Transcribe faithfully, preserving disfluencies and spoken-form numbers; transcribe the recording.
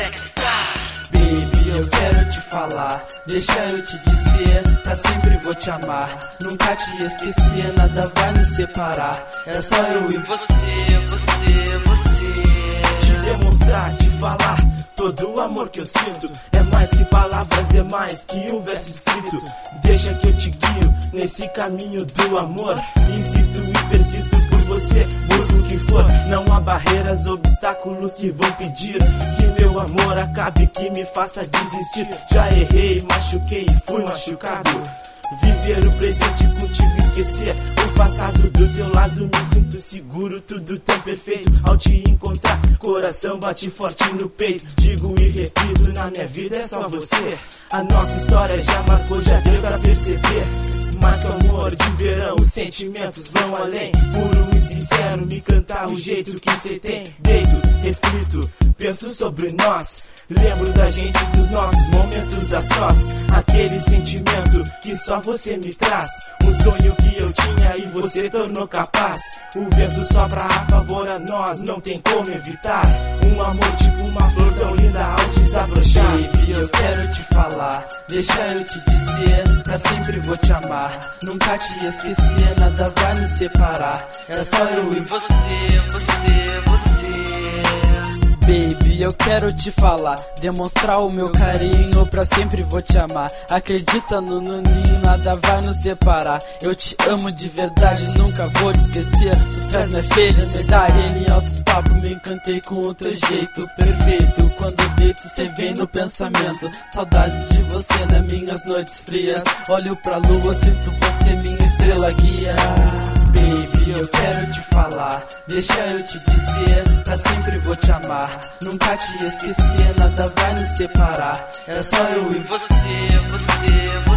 Dextar. Baby, eu quero te falar, deixa eu te dizer, pra sempre vou te amar, nunca te esquecer, nada vai nos separar, é só eu e você, você, você. Te demonstrar, te falar, todo o amor que eu sinto é mais que palavras, é mais que um verso escrito. Deixa que eu te guio nesse caminho do amor, insisto e persisto por você, busco o que for. Não há barreiras, obstáculos que vão pedir que meu amor acabe, que me faça desistir. Já errei, machuquei e fui machucado. Viver o presente contigo, esquecer o passado. Do teu lado me sinto seguro, tudo tão perfeito. Ao te encontrar, coração bate forte no peito. Digo e repito, na minha vida é só você. A nossa história já marcou, já deu pra perceber. Mais que amor de verão, os sentimentos vão além. Puro e sincero, me cantar o jeito que cê tem. Deito, reflito, penso sobre nós. Lembro da gente, dos nossos momentos a sós. Aquele sentimento que só você me traz. Um sonho que eu tinha e você tornou capaz. O vento sopra a favor a nós, não tem como evitar. Um amor tipo uma flor tão linda ao desabrochar. Baby, eu quero te falar, deixa eu te dizer, pra sempre vou te amar, nunca te esquecer, nada vai nos separar, é só eu e você, você, você. Baby, eu quero te falar, demonstrar o meu carinho, pra sempre vou te amar. Acredita no Nuninho, nada vai nos separar. Eu te amo de verdade, nunca vou te esquecer. Tu traz minha felicidade. Em altos papos me encantei com o teu jeito perfeito. Quando eu deito, cê vem no pensamento. Saudades de você nas minhas noites frias. Olho pra lua, sinto você minha estrela guia. Baby, eu quero te falar, deixa eu te dizer, pra sempre vou te amar, nunca te esquecer, nada vai nos separar, é só eu e você, você, você.